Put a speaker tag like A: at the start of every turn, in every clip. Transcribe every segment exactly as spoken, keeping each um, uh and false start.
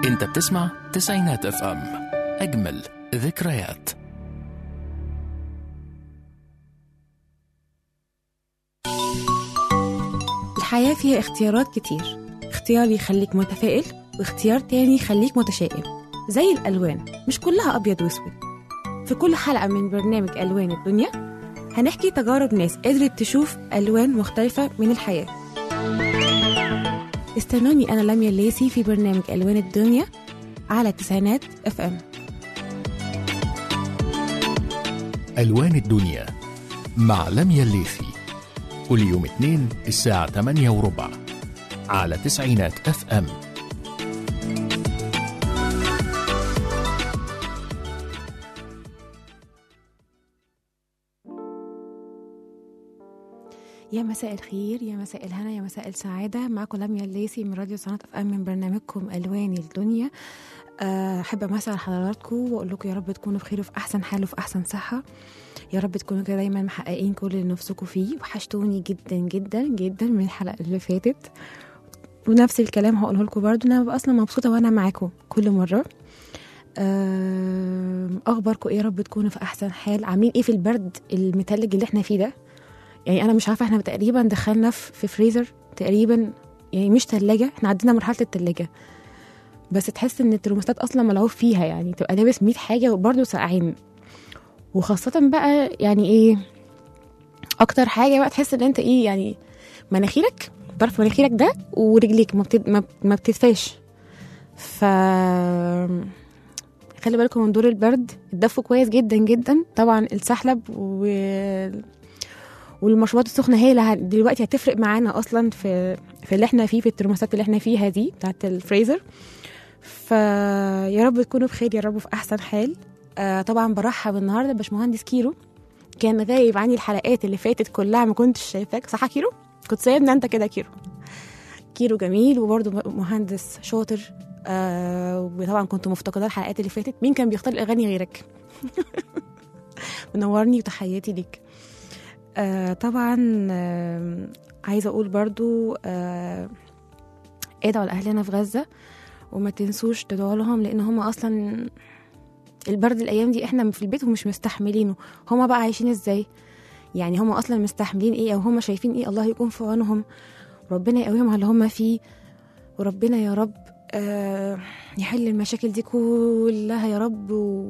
A: انت بتسمع تسعينات اف ام، اجمل ذكريات.
B: الحياة فيها اختيارات كتير، اختيار يخليك متفائل واختيار تاني يخليك متشائم. زي الألوان مش كلها أبيض واسود. في كل حلقة من برنامج ألوان الدنيا هنحكي تجارب ناس قدرت تشوف ألوان مختلفة من الحياة. استنوني أنا لميا الليثي في برنامج ألوان الدنيا على تسعينات اف ام.
A: ألوان الدنيا مع لميا الليثي، كل يوم اثنين الساعة ثمانية وربع على تسعينات اف ام.
B: يا مساء الخير، يا مساء الهنا، يا مساء السعادة. معكم لميا الليثي من راديو تسعينات اف ام من برنامجكم ألوان الدنيا. أحب أمسي على حضراتكم وأقول لكم يا رب تكونوا بخير وفي أحسن حال وفي أحسن صحة. يا رب تكونوا كده دايما محققين كل اللي نفسكم فيه. وحشتوني جدا جدا جدا من الحلقة اللي فاتت، ونفس الكلام هقوله لكم برضو. أنا ببقى أصلا مبسوطة وأنا معاكم كل مرة. أخباركم إيه؟ يا رب تكونوا في أحسن حال. عاملين إيه في البرد المتلج اللي إحنا فيه ده؟ يعني أنا مش عارفة، إحنا تقريبا دخلنا في فريزر تقريبا، يعني مش تلاجة، إحنا عدينا مرحلة التلاجة. بس تحس إن الترموستات أصلا ملعوب فيها، يعني تبقى لابس مية حاجة وبرضه ساقعين. وخاصة بقى يعني إيه أكتر حاجة بقى تحس إن أنت إيه، يعني مناخيرك، طرف مناخيرك ده ورجليك ما, بتد... ما بتدفاش. ف خلي بالكم من دور البرد. الدفو كويس جدا جدا طبعا. السحلب و... والمشروبات السخنه هي اللي دلوقتي هتفرق معانا اصلا في في اللي احنا فيه، في الترموستات اللي احنا فيها دي بتاعت الفريزر. فيا رب تكونوا بخير، يا رب في احسن حال. آه طبعا برحب النهارده باشمهندس كيرو، كان غايب عني الحلقات اللي فاتت كلها، ما كنتش شايفاك. صح كيرو؟ كنت سايبنا انت كده. كيرو كيرو جميل وبرضه مهندس شاطر. آه وطبعا كنت مفتقده الحلقات اللي فاتت. مين كان بيختار الاغاني غيرك؟ منورني وتحياتي ليك. آه طبعا آه عايزه اقول برضو آه ادعوا لاهلنا في غزه، وما تنسوش تدعوا لهم، لان هم اصلا البرد الايام دي احنا في البيت ومش مستحملينه. هم بقى عايشين ازاي؟ يعني هم اصلا مستحملين ايه، او هم شايفين ايه؟ الله يكون في عونهم، ربنا يقويهم على اللي هم فيه. وربنا يا رب آه يحل المشاكل دي كلها يا رب،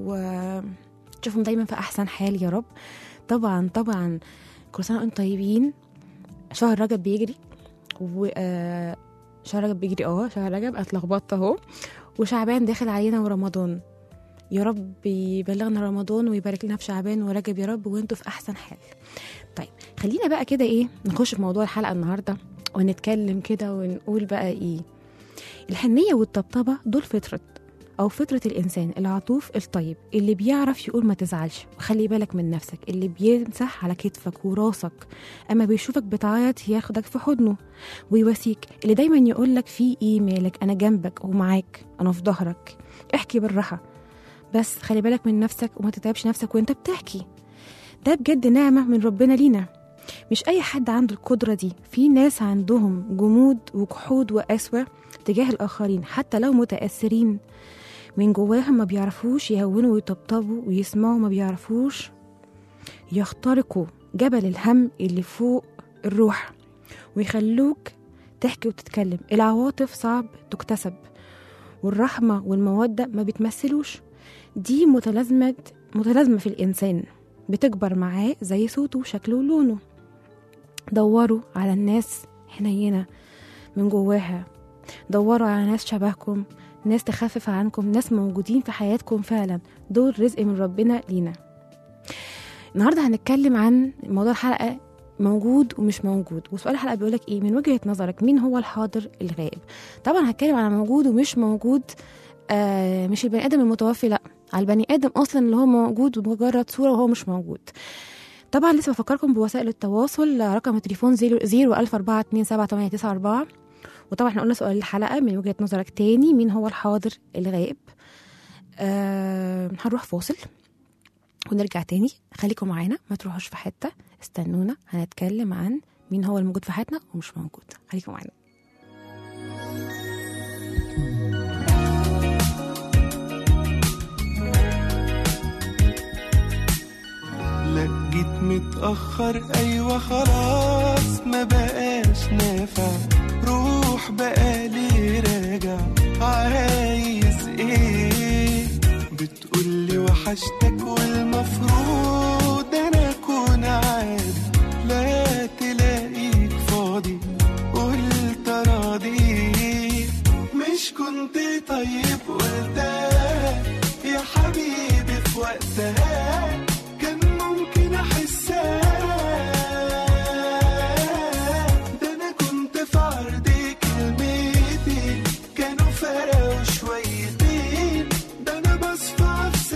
B: وتشوفهم دايما في احسن حال يا رب. طبعا طبعا كل سنه وانتم طيبين. شهر رجب بيجري، و آه شهر رجب بيجري اه شهر رجب اتلخبطت اهو، وشعبان داخل علينا ورمضان. يا رب يبلغنا رمضان ويبارك لنا في شعبان ورجب يا رب، وانتوا في احسن حال. طيب خلينا بقى كده ايه نخش في موضوع الحلقه النهارده ونتكلم كده ونقول بقى ايه. الحنيه والطبطبه دول فطره أو فطرة الإنسان العطوف الطيب، اللي بيعرف يقول ما تزعلش وخلي بالك من نفسك، اللي بيمسح على كتفك وراسك أما بيشوفك بتعيط ياخدك في حضنه ويواسيك، اللي دايما يقولك في إيه مالك، أنا جنبك ومعاك، أنا في ظهرك، احكي بالراحة بس خلي بالك من نفسك وما تتعبش نفسك وانت بتحكي. ده بجد نعمة من ربنا لينا. مش أي حد عنده القدرة دي. في ناس عندهم جمود وجحود وقسوة تجاه الآخرين، حتى لو متأثرين من جواهم ما بيعرفوش يهونوا ويطبطبوا ويسمعوا، ما بيعرفوش يخترقوا جبل الهم اللي فوق الروح ويخلوك تحكي وتتكلم. العواطف صعب تكتسب، والرحمة والمودة ما بتمثلوش. دي متلازمة متلازمة في الإنسان، بتكبر معاه زي صوته وشكله ولونه. دوروا على الناس حنينة من جواها، دوروا على ناس شبهكم، ناس تخفف عنكم، ناس موجودين في حياتكم فعلا. دول رزق من ربنا لينا. النهارده هنتكلم عن موضوع الحلقه، موجود ومش موجود. وسؤال الحلقه بيقولك ايه من وجهه نظرك، مين هو الحاضر الغائب؟ طبعا هتكلم على موجود ومش موجود. آه مش البني ادم المتوفي، لا، على البني ادم اصلا اللي هو موجود ومجرد صوره وهو مش موجود. طبعا لسه بفكركم بوسائل التواصل، رقم التليفون زيرو ألف أربعة اتنين سبعة تمانية تسعة أربعة. وطبعا احنا قلنا سؤال الحلقة من وجهة نظرك تاني، مين هو الحاضر الغائب؟ أه هنروح فاصل ونرجع تاني. خليكم معانا، ما تروحوش في حتة، استنونا. هنتكلم عن مين هو الموجود في حياتنا ومش موجود. خليكم معانا.
C: متأخر أيوة خلاص ما بقاش نافع، روح بقالي راجع عايز ايه؟ بتقولي وحشتك والمفروض انا اكون عادي، لا تلاقيك فاضي قلت راضي. مش كنت طيب قلتها يا حبيبي في وقتها، كان ممكن احسها، ده انا كنت في عرضي كلمتين كانوا فرقوا شويتين، ده انا بصفى في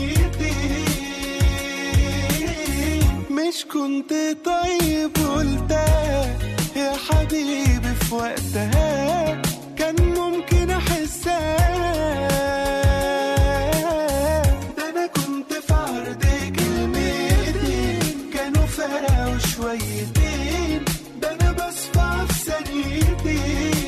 C: ثانيتين. مش كنت طيب قلتها يا حبيبي في وقتها، كان ممكن احسها، ده انا كنت في عرضي كلمتين كانوا فرقوا شويتين، ده انا بصفى في ثانيتين.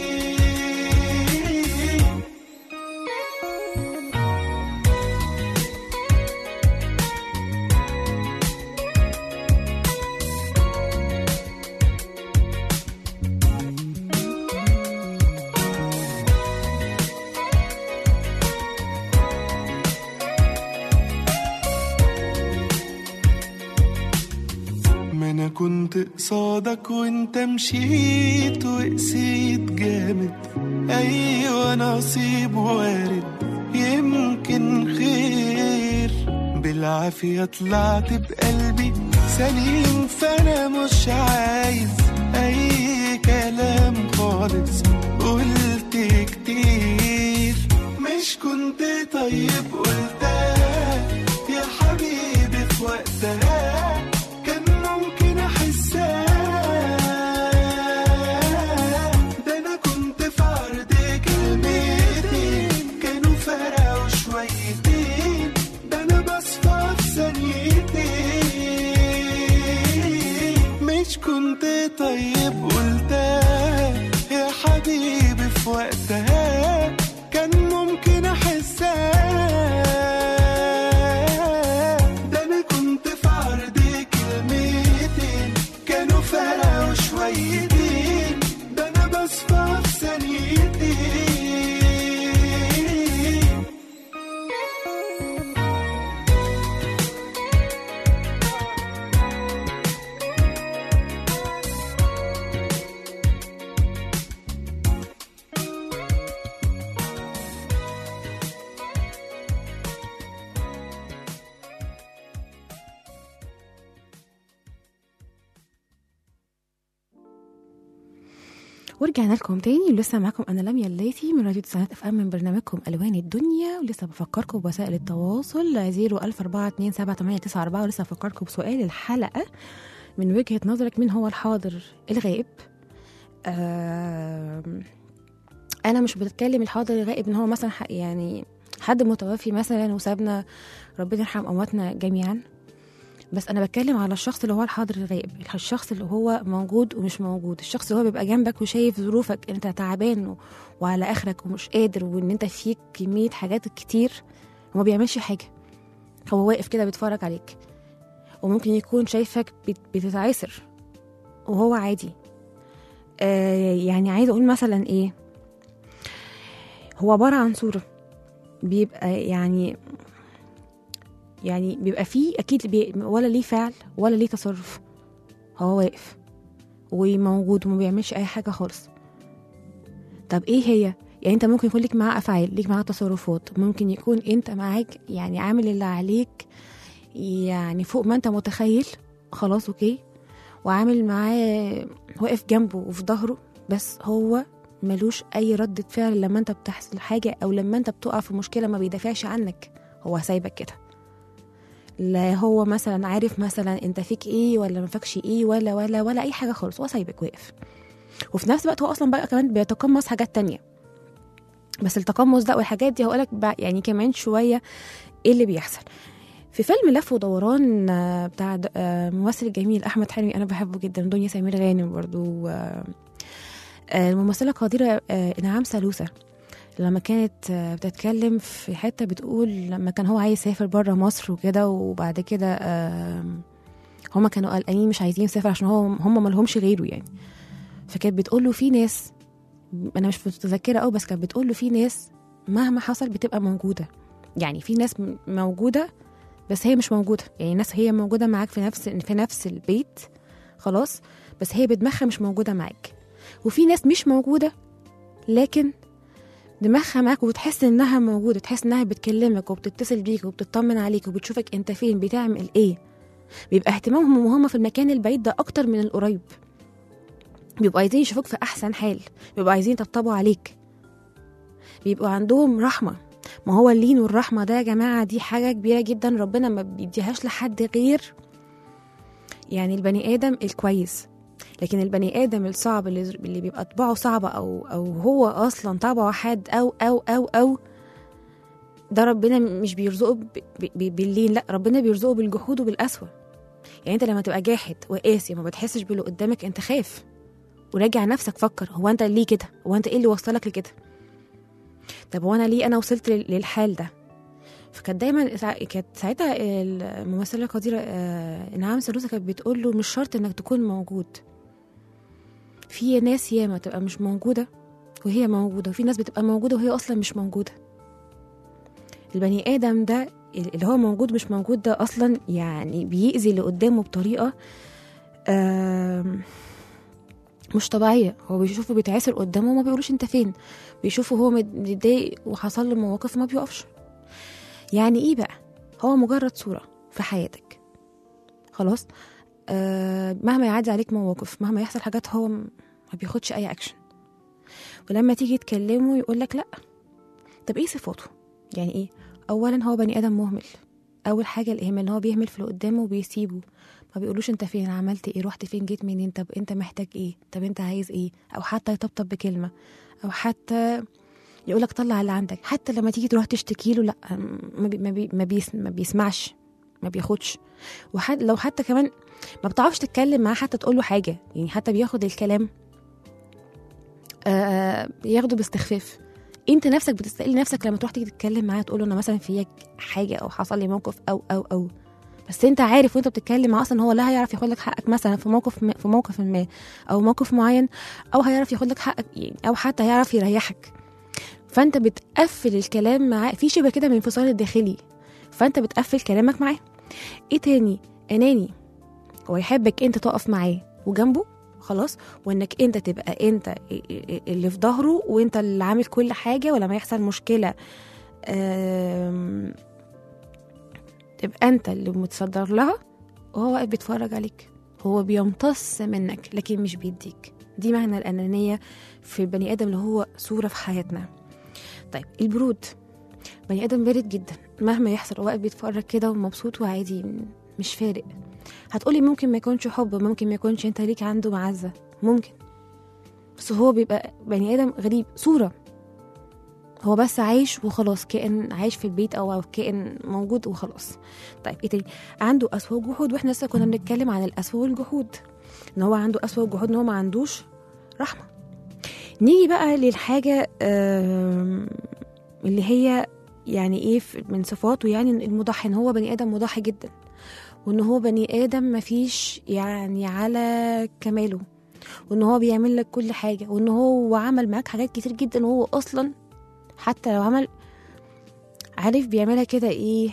C: ما انا كنت قصادك وانت مشيت وقسيت جامد، ايوه نصيب وارد يمكن خير، بالعافية طلعت بقلبي سليم، فانا مش عايز اي كلام خالص قلت كتير. مش كنت طيب قلتها يا حبيبي في وقتها، كان ممكن احسها، ده انا كنت في عرضي كلمتين كانوا فرقوا شويتين، ده انا بصفى في ثانيتين. مش كنت طيب قلتها يا حبيبي في وقتها، كان ممكن احسها، ده انا كنت في عرضي كلمتين كانوا فرقوا شويتين، ده انا بصفى في ثانيتين.
B: ورجعنا لكم تاني ولسه معاكم انا لميا الليثي من راديو تسعينات اف ام من برنامجكم الوان الدنيا، ولسه بفكركم بوسائل التواصل زيرو ألف أربعة اتنين سبعة تمانية تسعة أربعة، ولسه بفكركم بسؤال الحلقه من وجهه نظرك مين هو الحاضر الغائب؟ آه انا مش بتكلم الحاضر الغائب ان هو مثلا يعني حد متوفي مثلا وسابنا، ربنا يرحم امواتنا جميعا، بس انا بتكلم على الشخص اللي هو الحاضر الغائب، الشخص اللي هو موجود ومش موجود، الشخص اللي هو بيبقى جنبك وشايف ظروفك انت تعبان و... وعلى اخرك ومش قادر، وان انت فيك كمية حاجات كتير وما بيعملش حاجة، هو واقف كده بيتفرج عليك، وممكن يكون شايفك بت... بتتعسر وهو عادي. آه يعني عايزة اقول مثلا ايه، هو عبارة عن صورة، بيبقى يعني يعني بيبقى فيه أكيد بي ولا ليه فعل ولا ليه تصرف، هو واقف وموجود وما بيعملش أي حاجة خالص. طب إيه هي؟ يعني أنت ممكن يكون لك معاه أفعال، ليك معاه تصرفات، ممكن يكون أنت معاك يعني عامل اللي عليك يعني فوق ما أنت متخيل، خلاص أوكي، وعامل معاه واقف جنبه وفي ظهره، بس هو ملوش أي ردة فعل لما أنت بتحصل حاجة أو لما أنت بتقع في مشكلة، ما بيدافعش عنك، هو سايبك كده. لا هو مثلا عارف مثلا انت فيك ايه ولا ما فيكش ايه ولا ولا ولا اي حاجه خالص، هو سايبك واقف. وفي نفس الوقت هو اصلا بقى كمان بيتقمص حاجات تانية، بس التقمص ده والحاجات دي هقولك يعني كمان شويه ايه اللي بيحصل. في فيلم لف ودوران بتاع الممثل الجميل احمد حلمي، انا بحبه جدا، دنيا سمير غانم برضو، الممثله القديره انعام سالوسة، لما كانت بتتكلم في حته بتقول لما كان هو عايز يسافر بره مصر وكده، وبعد كده هما كانوا قلقانين مش عايزين يسافر عشان هو هم ما لهمش غيره يعني. فكانت بتقول له في ناس، انا مش متذكره قوي، بس كانت بتقول له في ناس مهما حصل بتبقى موجوده. يعني في ناس موجوده بس هي مش موجوده، يعني ناس هي موجوده معاك في نفس في نفس البيت خلاص، بس هي بدماغها مش موجوده معاك. وفي ناس مش موجوده لكن دماغها معاك وبتحس انها موجوده، تحس انها بتكلمك وبتتصل بيك وبتطمن عليك وبتشوفك انت فين بتعمل ايه. بيبقى اهتمامهم وهم في المكان البعيد ده اكتر من القريب، بيبقوا عايزين يشوفوك في احسن حال، بيبقوا عايزين يطبطبوا عليك، بيبقوا عندهم رحمه. ما هو اللين والرحمه ده يا جماعه دي حاجه كبيره جدا، ربنا ما بيديهاش لحد غير يعني البني ادم الكويس. لكن البني ادم الصعب اللي, اللي بيبقى طباعه صعبه او او هو اصلا طبعه حاد او او او او ده ربنا مش بيرزقه باللين، لا ربنا بيرزقه بالجحود وبالقسوه. يعني انت لما تبقى جاحد وقاسي ما بتحسش باللي قدامك، انت خاف وراجع نفسك، فكر هو انت ليه كده، هو انت ايه اللي وصلك لكده، طب هو انا ليه انا وصلت للحال ده. فكانت دايما كانت ساعتها الممثله القديره انعام سالوسة كانت بتقول له مش شرط انك تكون موجود، في ناس ياما تبقى مش موجوده وهي موجوده، وفي ناس بتبقى موجوده وهي اصلا مش موجوده. البني ادم ده اللي هو موجود مش موجود ده اصلا يعني بيأذي اللي قدامه بطريقه مش طبيعيه. هو بيشوفه بيتعسر قدامه وما بيقولوش انت فين، بيشوفه هو متضايق وحصل له مواقف ما بيقفش. يعني ايه بقى، هو مجرد صوره في حياتك خلاص. آه مهما يعدي عليك مواقف، مهما يحصل حاجات، هو ما بياخدش اي اكشن. ولما تيجي تكلمه يقول لك لا. طب ايه صفاته؟ يعني ايه؟ اولا هو بني ادم مهمل. اول حاجه الاهمال، ان هو بيهمل في اللي قدامه وبيسيبه، ما بيقولوش انت فين، عملت ايه، رحت فين، جيت منين، طب انت محتاج ايه، طب انت عايز ايه، او حتى يطبطب بكلمه، او حتى يقولك طلع اللي عندك. حتى لما تيجي تروح تشتكي له لا، ما, بي ما, بي ما, بيس ما بيسمعش، ما بياخدش. وحد لو حتى كمان ما بتعرفش تتكلم معاه حتى تقول له حاجه، يعني حتى بياخد الكلام آه ياخده باستخفاف. انت نفسك بتستقل نفسك لما تروح تيجي تتكلم معاه تقول له انا مثلا فيك حاجه او حصل لي موقف او او او بس انت عارف وانت بتتكلم معاه اصلا هو لا هيعرف ياخد لك حقك مثلا في موقف ما في موقف ما او موقف معين، او هيعرف ياخد لك حقك يعني، او حتى هيعرف يريحك. فانت بتقفل الكلام معاه في شبه كده من انفصال الداخلي، فانت بتقفل كلامك معاه. ايه تاني؟ اناني. هو يحبك انت تقف معاه وجنبه خلاص، وانك انت تبقى انت اللي في ظهره وانت اللي عامل كل حاجه، ولما يحصل مشكله تبقى انت اللي متصدر لها وهو واقف بيتفرج عليك. هو بيمتص منك لكن مش بيديك. دي معنى الانانيه في البني ادم اللي هو صوره في حياتنا. طيب البرود، بني ادم بارد جدا مهما يحصل، هو واقف بيتفرج كده ومبسوط وعادي مش فارق. هتقولي ممكن ما يكونش حب، ممكن ما يكونش انت ليك عنده معزه، ممكن، بس هو بيبقى بني ادم غريب، صوره، هو بس عايش وخلاص، كائن عايش في البيت او كائن موجود وخلاص. طيب ايه تاني؟ عنده قسوه وجحود، واحنا لسه كنا بنتكلم عن القسوه والجحود، ان هو عنده قسوه وجحود، ان هو ما عندوش رحمه. نيجي بقى للحاجه اللي هي يعني ايه من صفاته، يعني المضحي، ان هو بني ادم مضحي جدا، وان هو بني ادم مفيش يعني على كماله، وان هو بيعمل لك كل حاجه، وان هو عمل معاك حاجات كتير جدا، وهو اصلا حتى لو عمل عارف بيعملها كده ايه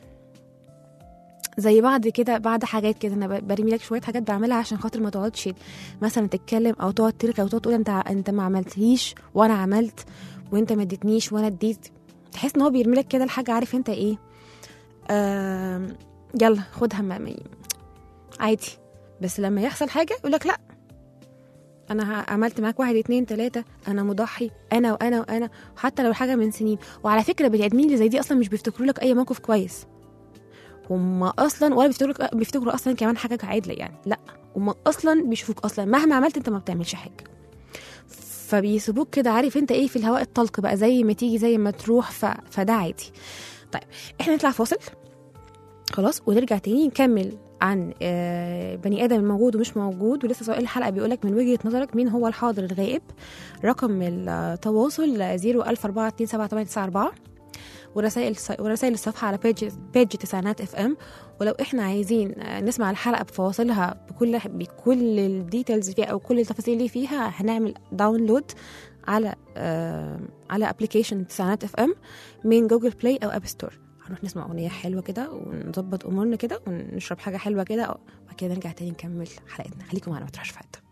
B: زي بعض كده بعد حاجات كده. انا برمي لك شويه حاجات بعملها عشان خاطر ما تقعدش مثلا تتكلم او تقعد ترغي او تقعد تقول انت انت ما عملتليش وانا عملت، وانت ما اديتنيش وانا اديت. تحس ان هو بيرمي لك كده الحاجه، عارف انت ايه، آه يلا خدها ما عادي. بس لما يحصل حاجه يقول لك لا انا عملت معاك واحد اتنين تلاته، انا مضحي، انا وانا وانا حتى لو حاجه من سنين. وعلى فكره بني ادمين اللي زي دي اصلا مش بيفتكروا لك اي موقف كويس، هم اصلا ولا بيفتكروا بيفتكروا اصلا كمان حاجه عادله يعني، لا هم اصلا بيشوفوك اصلا مهما عملت انت ما بتعملش حاجه، فبيسيبوك كده عارف انت ايه في الهواء الطلق بقى، زي ما تيجي زي ما تروح، ف... فده عادي. طيب احنا نطلع فاصل خلاص ونرجع تاني نكمل عن بني ادم الموجود ومش موجود. ولسه سؤال الحلقه بيقولك من وجهه نظرك مين هو الحاضر الغائب؟ رقم التواصل صفر ألف أربعة اتنين سبعة تمانية تسعة أربعة، ورسائل ورسائل الصفحه على بيج بيج تسعينات اف ام. ولو احنا عايزين نسمع الحلقه بفواصلها بكل بكل الديتيلز فيها او كل التفاصيل اللي فيها، هنعمل داونلود على آه على ابلكيشن تسعينات اف ام من جوجل بلاي او اب ستور. هنروح نسمع اغنيه حلوه كده ونظبط امورنا كده ونشرب حاجه حلوه كده، وبعد كده نرجع تاني نكمل حلقتنا. خليكم معانا ما تروحوش في حته.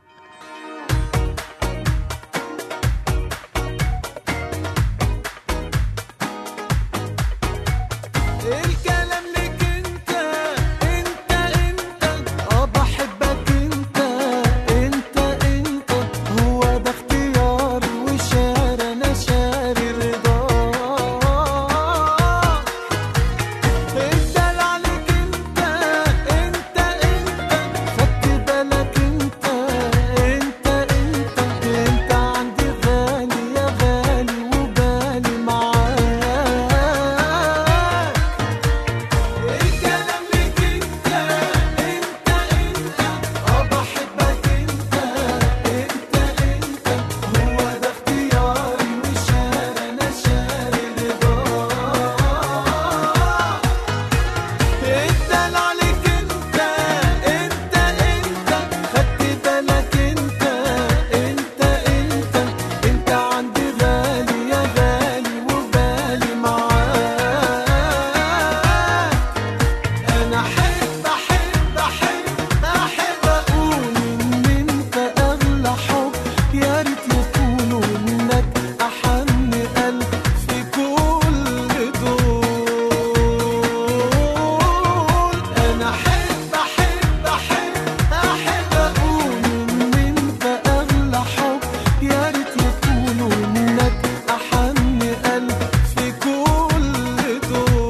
C: الكلام لك انت انت انت اه بحبك انت انت انت هو ده اختياري وشاري انا شاري رضاك. الدلع عليك انت انت انت خدت بالك انت انت انت انت عندي غالي يا غالي وبالي معاك. الكلام ليك انت انت انت اه بحبك انت انت انت هو ده اختياري وشاري انا شاري رضاك. الدلع عليك انت انت انت خدت بالك انت انت انت انت عندي غالي يا غالي وبالي معاك. انا احب احب احب احب اقول ان انت اغلى حب، يا ريت يكونوا انك احن قلب في كل دول. انا احب احب احب احب اقول ان انت اغلى حب، يا ريت يكونوا انك احن قلب في كل دول.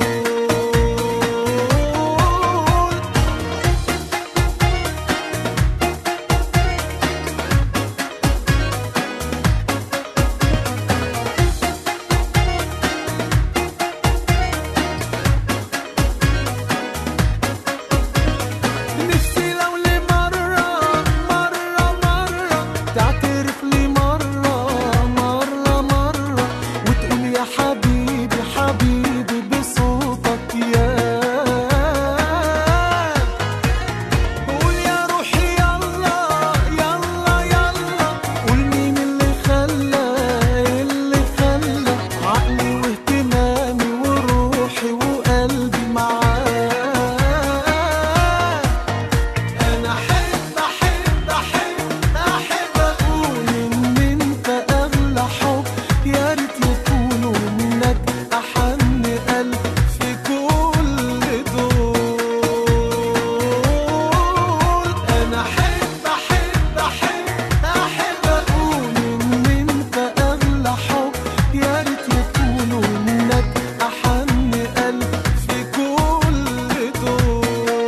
C: نفسي لو لمرة مرة مرة تعترف لي مرة مرة مرة وتقول يا حبيبي حبيبي بصوتك يا قول يا روحي يلا يلا يلا قول مين اللي خلى اللي خلى عقلي واهتمامي وروحي وقلبي معاك. انا احب احب احب احب اقول ان انت اغلى حب، يا ريت يكونوا انك احن قلب في كل دول. انا احب احب احب احب اقول ان انت اغلى حب، يا ريت يكونوا انك احن قلب في كل دول.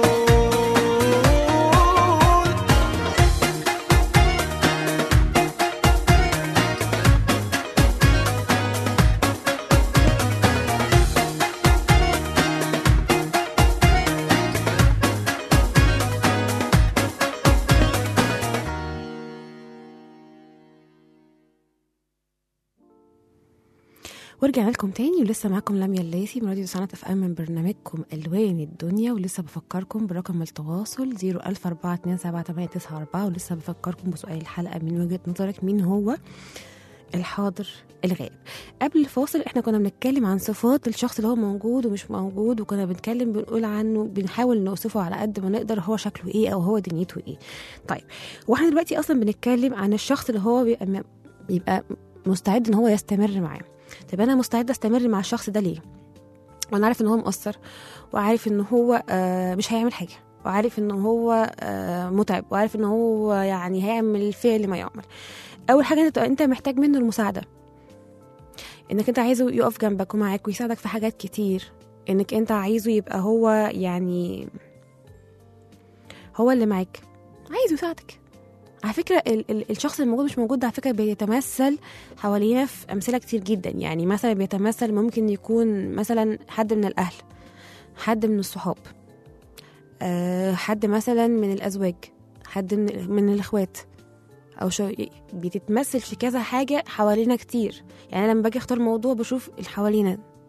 B: ورجعنا لكم تاني ولسه معاكم لميا الليثي من راديو تسعينات اف ام من برنامجكم الوان الدنيا. ولسه بفكركم برقم التواصل صفر ألف أربعة اتنين سبعة تمانية تسعة أربعة. ولسه بفكركم بسؤال الحلقه، من وجهه نظرك مين هو الحاضر الغائب؟ قبل الفاصل احنا كنا بنتكلم عن صفات الشخص اللي هو موجود ومش موجود، وكنا بنتكلم بنقول عنه بنحاول نوصفه على قد ما نقدر هو شكله ايه او هو دنيته ايه. طيب واحنا دلوقتي اصلا بنتكلم عن الشخص اللي هو بيبقى, بيبقى مستعد ان هو يستمر معاه. طب انا مستعده استمر مع الشخص ده ليه وانا عارف ان هو مقصر، وعارف ان هو آه مش هيعمل حاجه، وعارف ان هو آه متعب، وعارف ان هو يعني هيعمل فعل ما يعمل؟ اول حاجه انت انت محتاج منه المساعده، انك انت عايزه يقف جنبك ومعاك ويساعدك في حاجات كتير، انك انت عايزه يبقى هو يعني هو اللي معاك، عايزه يساعدك. على فكرة ال- ال- الشخص الموجود مش موجود ده على فكرة بيتمثل حوالينا في أمثلة كتير جدا. يعني مثلا بيتمثل ممكن يكون مثلا حد من الأهل، حد من الصحاب، أه حد مثلا من الأزواج، حد من, من الإخوات، أو شو بيتتمثل في كذا حاجة حوالينا كتير. يعني أنا لما باجي أختار موضوع بشوف اللي حوالينا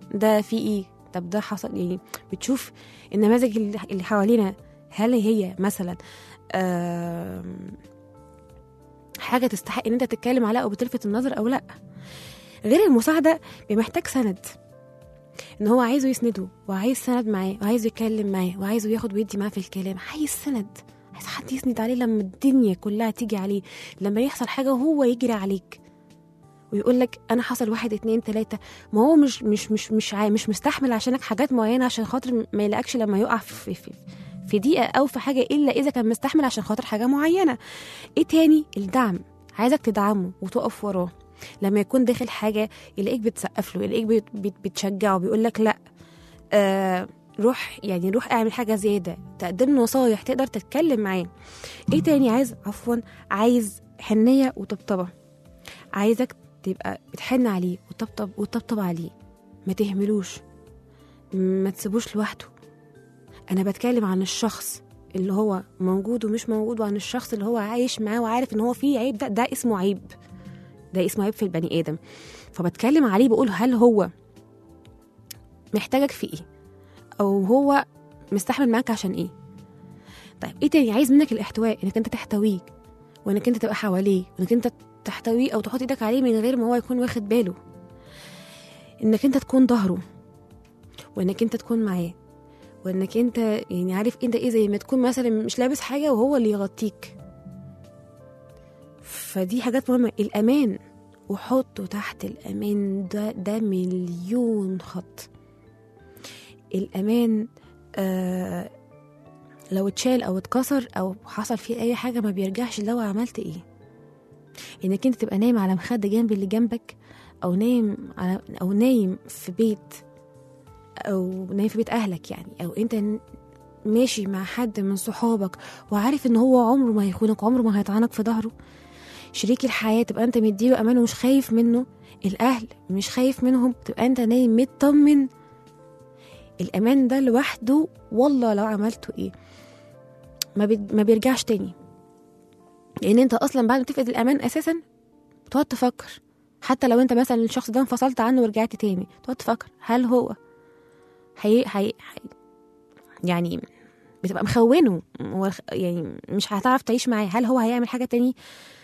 B: ده في ايه، طب ده حصل يعني. بتشوف النماذج اللي اللي حوالينا هل هي مثلا آم، حاجه تستحق ان انت تتكلم عليها او بتلفت النظر او لا. غير المساعده بمحتاج سند، ان هو عايزه يسنده وعايز سند معاه وعايزه يتكلم معاه وعايزه ياخد ويدي معاه في الكلام، عايز سند، عايز حد يسند عليه لما الدنيا كلها تيجي عليه، لما يحصل حاجه وهو يجري عليك ويقول لك انا حصل واحد اتنين تلاته. ما هو مش مش مش مش عاي... مش مستحمل عشانك حاجات معينه عشان خاطر ما يلاقكش لما يقع في في, في دقيقه او في حاجه، الا اذا كان مستحمل عشان خاطر حاجه معينه. ايه تاني؟ الدعم، عايزك تدعمه وتقف وراه لما يكون داخل حاجه، يلاقيك بتسقف له، يلاقيك بت... بت... بتشجعه، بيقول لك لا آه روح، يعني روح اعمل حاجه زياده، تقدم له نصايح، تقدر تتكلم معاه. ايه تاني؟ عايز عفوا عايز حنيه وطبطبه، عايزك تبقى بتحن عليه وطبطب وطبطب عليه، ما تهملوش، ما تسيبوش لوحده. انا بتكلم عن الشخص اللي هو موجود ومش موجود، وعن الشخص اللي هو عايش معاه وعارف ان هو فيه عيب، ده ده اسمه عيب، ده اسمه عيب في البني ادم. فبتكلم عليه، بقول هل هو محتاجك في ايه، او هو مستحمل معاك عشان ايه. طيب ايه تاني؟ عايز منك الاحتواء، انك انت تحتويه وانك انت تبقى حواليه وانك انت تحتويه او تحط ايدك عليه من غير ما هو يكون واخد باله، انك انت تكون ظهره وانك انت تكون معاه، وانك انت يعني عارف انت ايه، زي ما تكون مثلا مش لابس حاجه وهو اللي يغطيك. فدي حاجات مهمه. الامان، وحطه تحت الامان ده ده مليون خط. الامان آه لو اتشال او اتكسر او حصل فيه اي حاجه ما بيرجعش لو عملت ايه. انك انت تبقى نايم على مخده جنب اللي جنبك، او نايم على او نايم في بيت، او نايم في بيت اهلك يعني، او انت ماشي مع حد من صحابك وعارف ان هو عمره ما هيخونك، عمره ما هيطعنك في ظهره. شريك الحياه تبقى انت مديله امان ومش خايف منه، الاهل مش خايف منهم، تبقى انت نايم مطمن. الامان ده لوحده والله لو عملته ايه ما, بي... ما بيرجعش تاني. لان انت اصلا بعد ما تفقد الامان اساسا تقعد تفكر، حتى لو انت مثلا الشخص ده انفصلت عنه ورجعت تاني، تقعد تفكر هل هو هي... هي... هي... يعني بتبقى مخونه، يعني مش هتعرف تعيش معاه. هل هو هيعمل حاجه تاني؟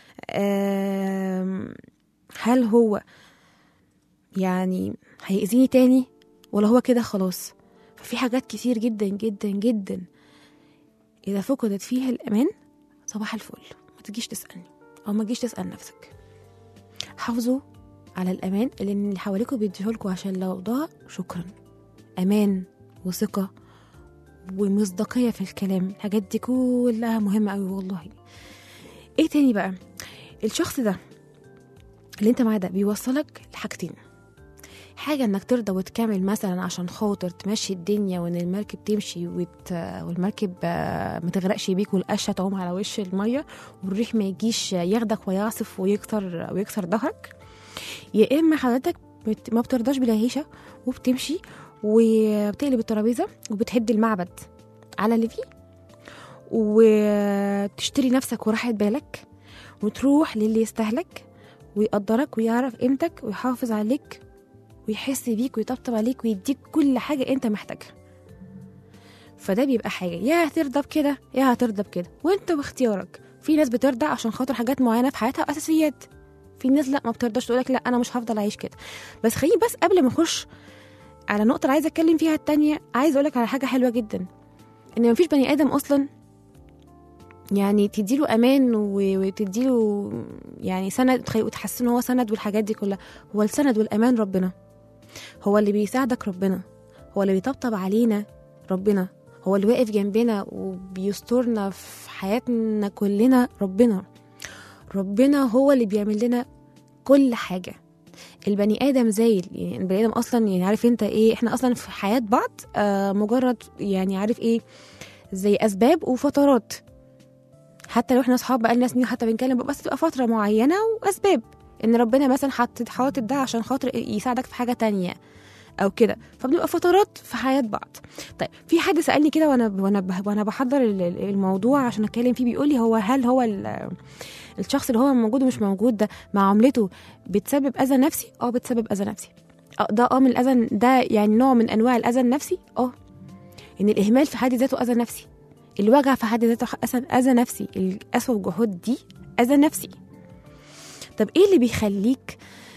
B: أم... هل هو يعني هيأذيني تاني، ولا هو كده خلاص؟ ففي حاجات كتير جدا جدا جدا إذا فقدت فيها الأمان صباح الفل ما تجيش تسألني أو ما تجيش تسأل نفسك. حافظوا على الأمان اللي حواليكم بيديهولكوا، عشان لو ضاع شكرا. أمان وثقة ومصداقية في الكلام، الحاجات دي كلها مهمة أوي والله. إيه تاني بقى؟ الشخص ده اللي انت معاه ده بيوصلك لحاجتين. حاجة انك ترضى وتكمل مثلا عشان خاطر تمشي الدنيا وان المركب تمشي وت... والمركب ما تغرقش بيك والقشة تعوم على وش المية والريح ما يجيش ياخدك ويعصف ويكسر ويكسر ظهرك. يا اما حضرتك بت... ما بترضاش بالعيشة وبتمشي وبتقلب الترابيزة وبتهد المعبد على اللي فيه وتشتري نفسك وراحة بالك وتروح للي يستهلك ويقدرك ويعرف قيمتك ويحافظ عليك ويحس بيك ويطبطب عليك ويديك كل حاجة انت محتاجها. فده بيبقى حاجة يا هترضى بكده يا هترضى بكده، وانت باختيارك. في ناس بترضى عشان خاطر حاجات معينة في حياتها أساسيات، في ناس لا ما بترضاش، تقولك لا أنا مش هفضل أعيش كده. بس خليني بس قبل ما أخش على نقطة عايزة أتكلم فيها التانية، عايزة أقولك على حاجة حلوة جدا، إن مفيش بني آدم أصلا يعني تديله أمان وتديله يعني سند وتحسن هو سند والحاجات دي كلها. هو السند والأمان ربنا، هو اللي بيساعدك ربنا، هو اللي بيطبطب علينا ربنا، هو اللي واقف جنبنا وبيسترنا في حياتنا كلنا ربنا. ربنا هو اللي بيعمل لنا كل حاجة. البني آدم زايل، يعني البني آدم أصلا يعني عارف انت ايه، احنا أصلا في حياة بعض آه مجرد يعني عارف ايه زي أسباب وفترات. حتى لو احنا اصحاب بقالنا سنين حتى بنتكلم، بس تبقى فتره معينه واسباب ان ربنا مثلا حاطط حاطط ده عشان خاطر يساعدك في حاجه تانية او كده، فبنبقى فترات في حياه بعض. طيب في حد سالني كده وانا وانا وانا بحضر الموضوع عشان اتكلم فيه، بيقول لي هو هل هو الشخص اللي هو موجود ومش موجود ده مع عملته بتسبب اذى نفسي؟ اه بتسبب اذى نفسي. اه ده اه من الاذى ده، يعني نوع من انواع الاذى النفسي. اه ان الاهمال في حد ذاته اذى نفسي، الوجع في حد ذاته اذى نفسي، القسوه والجحود دي اذى نفسي. طب ايه اللي بيخليك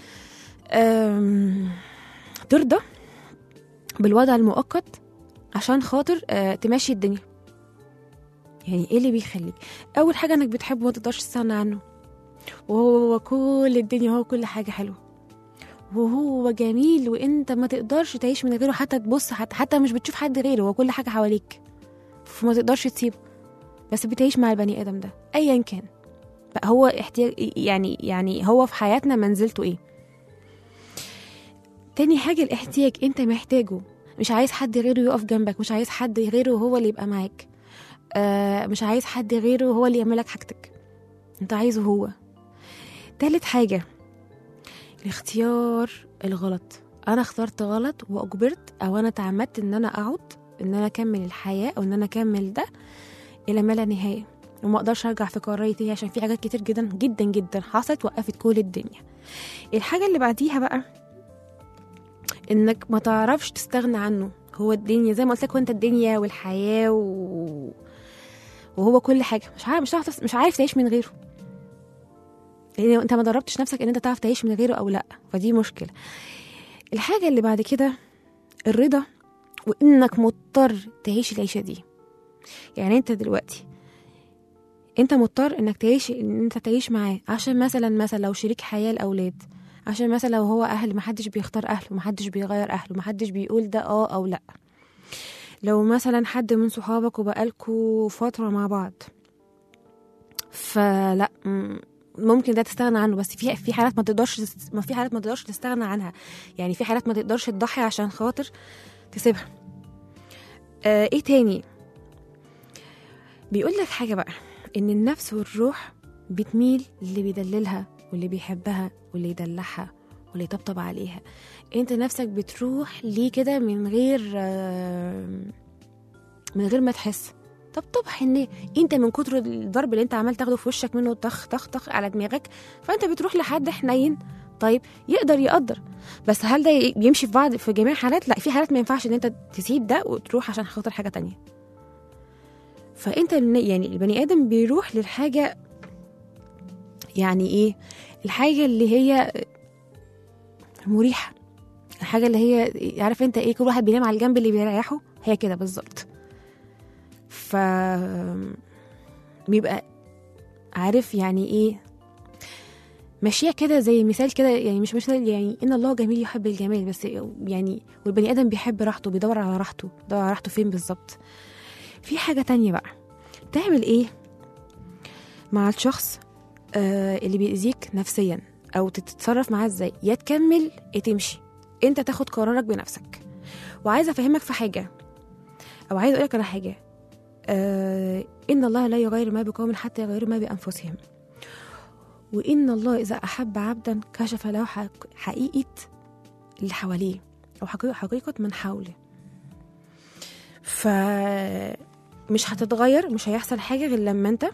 B: ترضى بالوضع المؤقت عشان خاطر أه تمشي الدنيا؟ يعني ايه اللي بيخليك؟ اول حاجه انك بتحبه وما تقدرش تستغنى عنه، وهو كل الدنيا، هو كل حاجه حلوه، وهو جميل، وانت ما تقدرش تعيش من غيره، حتى تبص حتى, حتى مش بتشوف حد غيره، هو كل حاجه حواليك فما تقدرش تسيبه، بس بتعيش مع البني ادم ده ايا كان بقى هو احتياج، يعني يعني هو في حياتنا منزلته ايه. تاني حاجه الاحتياج، انت محتاجه، مش عايز حد غيره يقف جنبك، مش عايز حد غيره هو اللي يبقى معاك، آه مش عايز حد غيره هو اللي يعملك حاجتك، انت عايزه هو. تالت حاجه الاختيار الغلط، انا اخترت غلط واجبرت، او انا تعمدت ان انا اقعد ان انا اكمل الحياه، او ان انا اكمل ده الى ما لا نهايه، وما اقدرش ارجع في قراري تاني، عشان في حاجات كتير جدا جدا جدا حصلت وقفت كل الدنيا. الحاجه اللي بعديها بقى انك ما تعرفش تستغنى عنه، هو الدنيا زي ما قلت لك، هو انت الدنيا والحياه و... وهو كل حاجه، مش عارف مش عارف مش عارف تعيش من غيره، لان انت ما دربتش نفسك ان انت تعرف تعيش من غيره او لا، فدي مشكله. الحاجه اللي بعد كده الرضا، وانك مضطر تعيش العيشه دي. يعني انت دلوقتي انت مضطر انك تعيش، ان انت تعيش معاه، عشان مثلا مثلا لو شريك حياه الاولاد، عشان مثلا لو هو اهل، محدش بيختار اهله، محدش بيغير اهله، محدش بيقول ده اه او لا. لو مثلا حد من صحابك وبقالكوا فتره مع بعض، فلا ممكن ده تستغنى عنه، بس في في حالات ما تقدرش، ما في حالات ما تقدرش تستغنى عنها، يعني في حالات ما تقدرش تضحي عشان خاطر تسيبها. آه ايه تاني بيقول لك حاجه بقى، ان النفس والروح بتميل اللي بيدللها واللي بيحبها واللي يدلعها واللي يطبطب عليها. انت نفسك بتروح ليه كده من غير آه من غير ما تحس، طبطب حنيه، انت من كتر الضرب اللي انت عمال تاخده في وشك منه طخ طخ طخ على دماغك، فانت بتروح لحد حنين طيب يقدر يقدر. بس هل ده بيمشي في بعض في جميع الحالات؟ لا، في حالات ما ينفعش ان انت تسيب ده وتروح عشان خاطر حاجه تانية. فانت يعني البني ادم بيروح للحاجه، يعني ايه الحاجه اللي هي مريحه، الحاجه اللي هي عارف انت ايه، كل واحد بينام على الجنب اللي بيريحه، هي كده بالظبط. ف بيبقى عارف يعني ايه ماشيه كده، زي مثال كده، يعني مش مثال، يعني ان الله جميل يحب الجمال، بس يعني والبني ادم بيحب راحته، بيدور على راحته، بيدور على راحته فين بالظبط. في حاجه تانية بقى، تعمل ايه مع الشخص آه اللي بيأذيك نفسيا، او تتصرف معاه ازاي، يا تكمل يا تمشي، انت تاخد قرارك بنفسك. وعايزه افهمك في حاجه، او عايزه اقولك على حاجه، آه ان الله لا يغير ما بقوم حتى يغيروا ما بانفسهم، وان الله اذا احب عبدا كشف له حقيقه اللي حواليه، او حقيقه من حوله. فمش هتتغير، مش هيحصل حاجه غير لما انت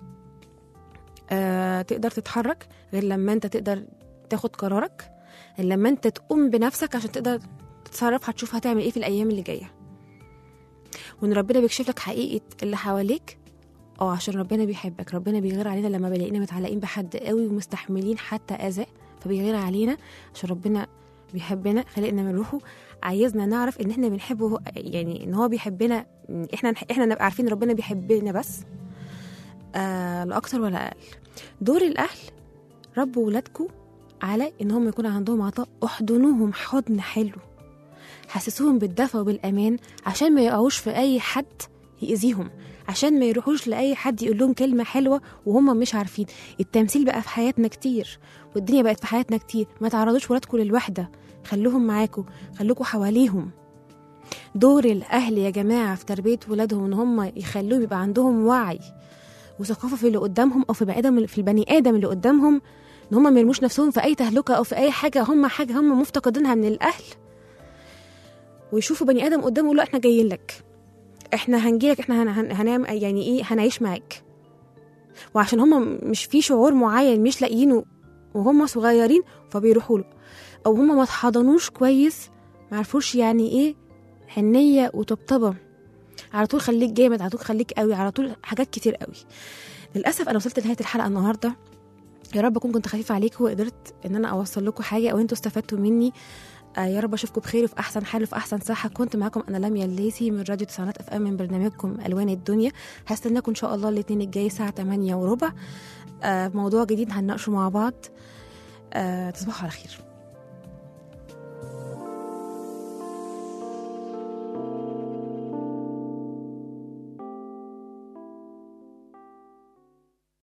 B: آه تقدر تتحرك، غير لما انت تقدر تاخد قرارك، غير لما انت تقوم بنفسك عشان تقدر تتصرف، هتشوف هتعمل ايه في الايام اللي جايه. وان ربنا بيكشف لك حقيقه اللي حواليك، اه عشان ربنا بيحبك، ربنا بيغير علينا لما بلاقينا متعلقين بحد قوي ومستحملين حتى اذى، فبيغير علينا عشان ربنا بيحبنا، خلقنا من روحه، عايزنا نعرف ان احنا بنحبه، يعني ان هو بيحبنا، احنا احنا نبقى عارفين ربنا بيحبنا بس آه لا اكتر ولا اقل. دور الاهل ربوا ولادكم على ان هم يكون عندهم عطاء، احضنوهم حضن حلو، حسسوهم بالدفى وبالامان، عشان ما يقعوش في اي حد يأذيهم، عشان ما يروحوش لاي حد يقول لهم كلمه حلوه وهم مش عارفين. التمثيل بقى في حياتنا كتير، والدنيا بقت في حياتنا كتير، ما تعرضوش ولادكم للوحده، خلوهم معاكم، خلوكم حواليهم. دور الاهل يا جماعه في تربيه ولادهم ان هم يخلوهم يبقى عندهم وعي وثقافه في اللي قدامهم، او في بني ادم في البني ادم اللي قدامهم، ان هم ما يرموش نفسهم في اي تهلكه او في اي حاجه هم حاجه هم مفتقدينها من الاهل، ويشوفوا بني ادم قدامه يقولوا احنا جايين لك، احنا هنجيلك، احنا هنعمل يعني ايه، هنعيش معاك. وعشان هم مش في شعور معين مش لاقيينه وهم صغيرين فبيروحوا له، او هم ما اتحضنوش كويس، ما عرفوش يعني ايه حنيه وطبطبه، على طول خليك جامد، على طول خليك قوي، على طول حاجات كتير قوي. للاسف انا وصلت لنهايه الحلقه النهارده. يا رب اكون كنت خفيفه عليكم وقدرت ان انا اوصل لكم حاجه او انتوا استفدتوا مني. آه يا رب اشوفكم بخير وفي احسن حال وفي احسن صحه. كنت معاكم انا لميا الليثي من راديو تسعينات اف ام من برنامجكم الوان الدنيا. هستناكم ان شاء الله الاثنين الجاي الساعه ثمانية وربع، آه موضوع جديد هنناقشه مع بعض. آه تصبحوا على خير.